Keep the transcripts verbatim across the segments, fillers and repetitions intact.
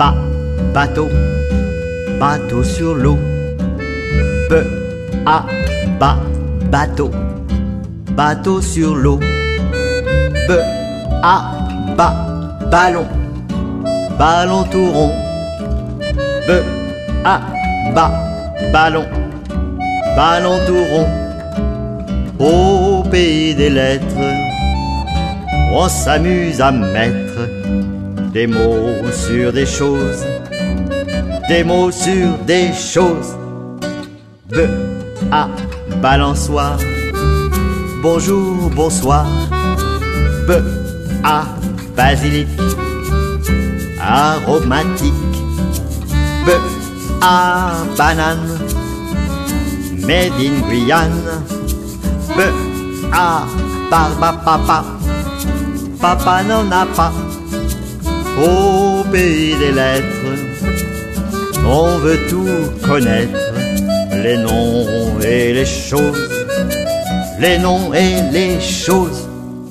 ba, bateau, bateau sur l'eau. B, a, ba, bateau, bateau sur l'eau. B, a, ba, ballon, ballon tout rond. B, a, ba, ballon, ballon tout rond. Au pays des lettres, on s'amuse à mettre des mots sur des choses, des mots sur des choses. B, a, balançoire, bonjour, bonsoir. B, a, basilic, aromatique. B, a, banane, made in Guyane. B, a, barbe papa, papa n'en a pas. Au pays des lettres, on veut tout connaître, les noms et les choses, les noms et les choses.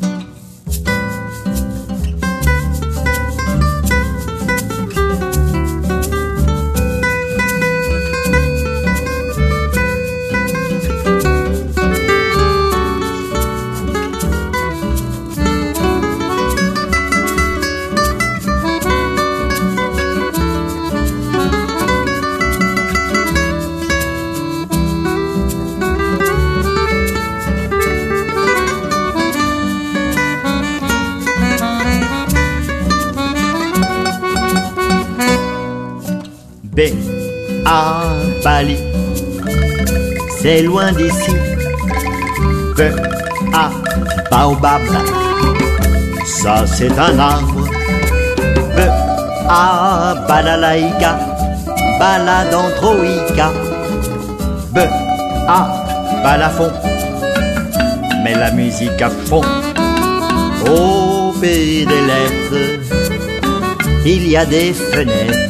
B, A, Bali, c'est loin d'ici. B, A, baobab, ça c'est un arbre. B, A, balalaïka, balade en troïka. B, A, balafon, mais la musique à fond. Au pays des lettres, il y a des fenêtres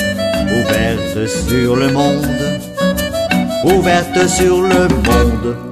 ouvertes sur le monde, ouvertes sur le monde.